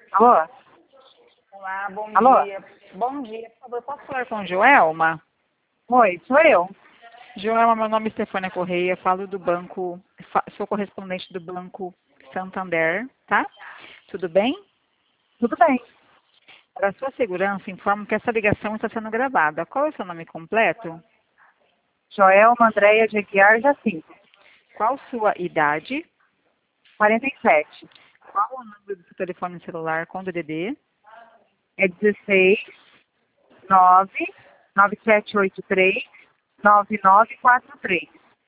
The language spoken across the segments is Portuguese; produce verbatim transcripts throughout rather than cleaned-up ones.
Alô? Olá, bom Alô? dia. Bom dia, por favor, posso falar com Joelma? Oi, sou eu. Joelma, meu nome é Stefânia Correia, falo do banco, fa- sou correspondente do Banco Santander, tá? Tudo bem? Tudo bem. Para sua segurança, informo que essa ligação está sendo gravada. Qual é o seu nome completo? Joelma Andréia de Aguiar Jacinto. Qual sua idade? quarenta e sete. Qual o número do seu telefone celular com D D D? É dezesseis, nove, nove sete oito três, nove nove quatro três.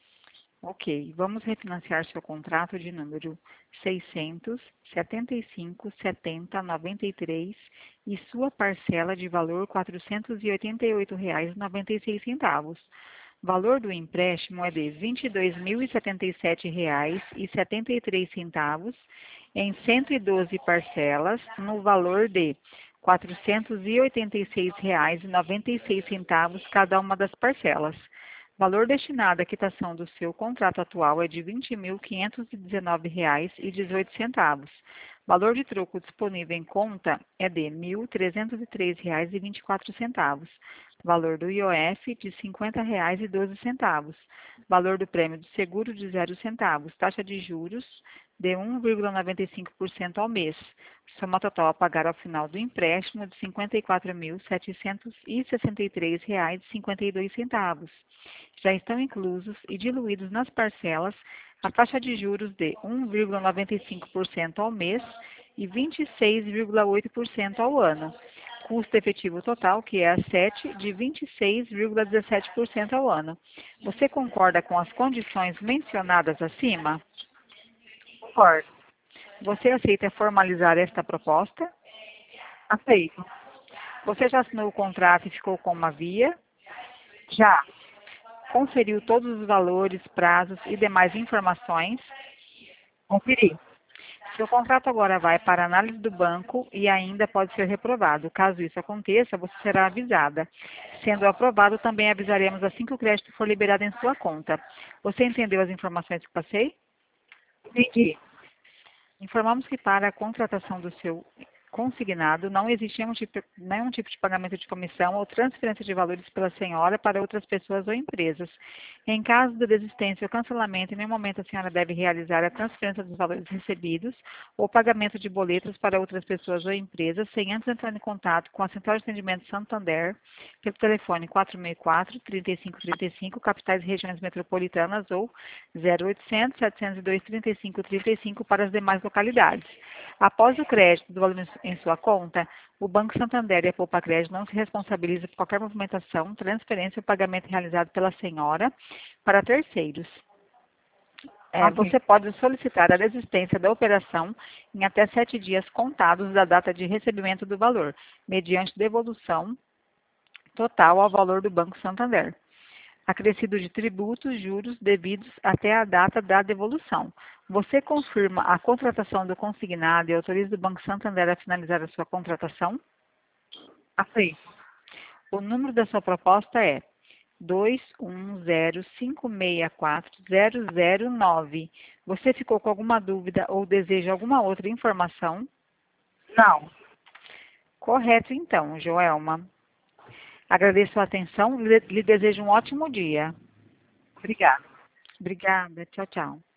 Ok, vamos refinanciar seu contrato de número seiscentos, setenta e cinco, setenta, noventa e três e sua parcela de valor quatrocentos e oitenta e oito reais e noventa e seis centavos. Valor do empréstimo é de vinte e dois mil e setenta e sete reais e setenta e três centavos em cento e doze parcelas no valor de quatrocentos e oitenta e seis reais e noventa e seis centavos cada uma das parcelas. Valor destinado à quitação do seu contrato atual é de vinte mil quinhentos e dezenove reais e dezoito centavos. Valor de troco disponível em conta é de mil trezentos e três reais e vinte e quatro centavos. Valor do I O F de cinquenta reais e doze centavos. Valor do prêmio de seguro de zero centavos. Taxa de juros de um vírgula noventa e cinco por cento ao mês. Soma total a pagar ao final do empréstimo de cinquenta e quatro mil setecentos e sessenta e três reais e cinquenta e dois centavos. Já estão inclusos e diluídos nas parcelas a taxa de juros de um vírgula noventa e cinco por cento ao mês e vinte e seis vírgula oito por cento ao ano. Custo efetivo total, que é a sete, de vinte e seis vírgula dezessete por cento ao ano. Você concorda com as condições mencionadas acima? Concordo. Você aceita formalizar esta proposta? Aceito. Você já assinou o contrato e ficou com uma via? Já. Conferiu todos os valores, prazos e demais informações? Conferi. Seu contrato agora vai para análise do banco e ainda pode ser reprovado. Caso isso aconteça, você será avisada. Sendo aprovado, também avisaremos assim que o crédito for liberado em sua conta. Você entendeu as informações que passei? Entendi. Informamos que para a contratação do seu consignado não existe nenhum tipo, nenhum tipo de pagamento de comissão ou transferência de valores pela senhora para outras pessoas ou empresas. Em caso de desistência ou cancelamento, em nenhum momento a senhora deve realizar a transferência dos valores recebidos ou pagamento de boletos para outras pessoas ou empresas sem antes entrar em contato com a Central de Atendimento Santander pelo telefone quatro seis quatro, três cinco três cinco, capitais e regiões metropolitanas ou zero oitocentos, setecentos e dois, trinta e cinco trinta e cinco para as demais localidades. Após o crédito do valor em sua conta, o Banco Santander e a Poupa Crédito não se responsabilizam por qualquer movimentação, transferência ou pagamento realizado pela senhora para terceiros. É, Ok. você pode solicitar a desistência da operação em até sete dias contados da data de recebimento do valor, mediante devolução total ao valor do Banco Santander, acrescido de tributos, juros devidos até a data da devolução. Você confirma a contratação do consignado e autoriza o Banco Santander a finalizar a sua contratação? Aceito. O número da sua proposta é dois um zero cinco seis quatro zero zero nove. Você ficou com alguma dúvida ou deseja alguma outra informação? Não. Correto, então, Joelma. Agradeço a atenção e lhe desejo um ótimo dia. Obrigada. Obrigada. Tchau, tchau.